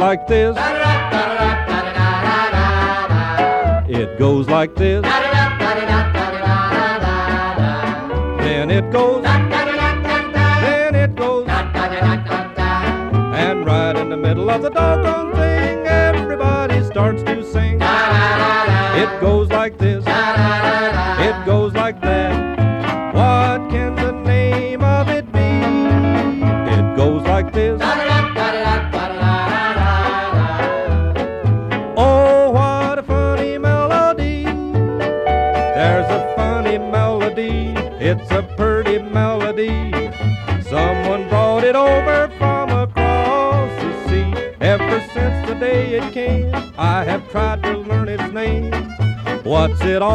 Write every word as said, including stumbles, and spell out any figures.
like this. It goes like this. Then it goes. Then it goes. And right in the middle of the doggone thing, everybody starts to sing. It goes like this. It goes like that. What can the name of it be? It goes like this. Oh, what a funny melody. There's a funny melody. It's a pretty melody. Someone brought it over from across the sea. Ever since the day it came, I have tried to learn its name. What's it all